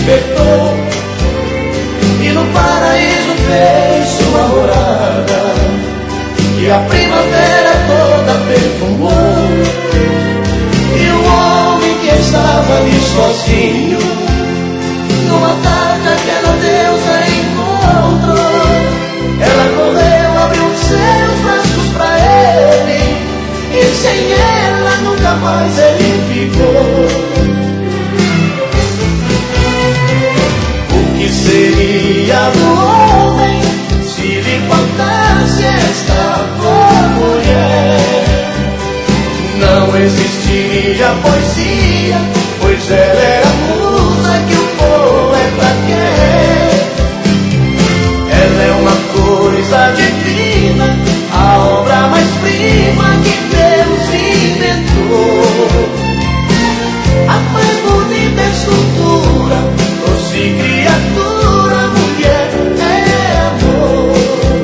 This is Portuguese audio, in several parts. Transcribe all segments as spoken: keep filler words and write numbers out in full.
despertou e no paraíso fez sua morada, e a primavera toda perfumou. E o homem que estava ali sozinho, numa tarde aquela deusa encontrou. Ela correu, abriu seus braços pra ele, e sem ela nunca mais ele ficou. O que seria do homem se lhe faltasse esta boa mulher? Não existiria poesia, pois ela era a musa que o poeta quer. Ela é uma coisa divina, a obra mais prima que Deus inventou. A mais bonita escultura, doce criatura, mulher é amor.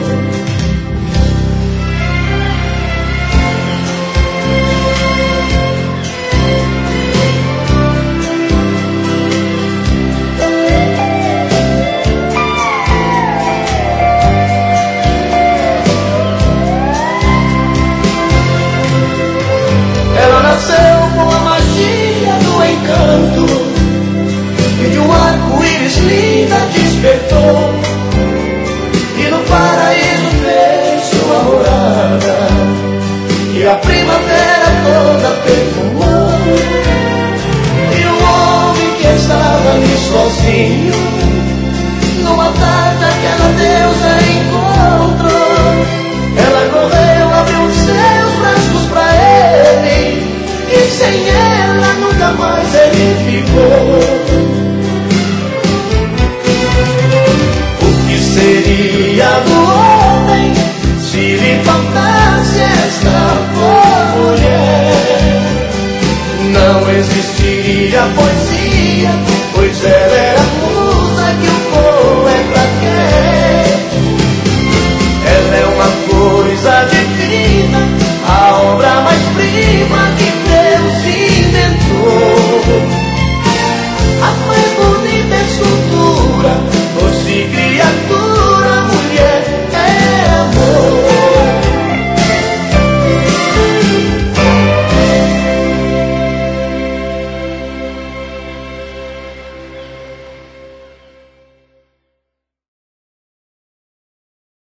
Ela nasceu com a magia do encanto, e de um arco-íris linda despertou, e no paraíso fez sua morada, e a primavera toda perfumou. E o homem que estava ali sozinho, numa tarde aquela deusa encontrou.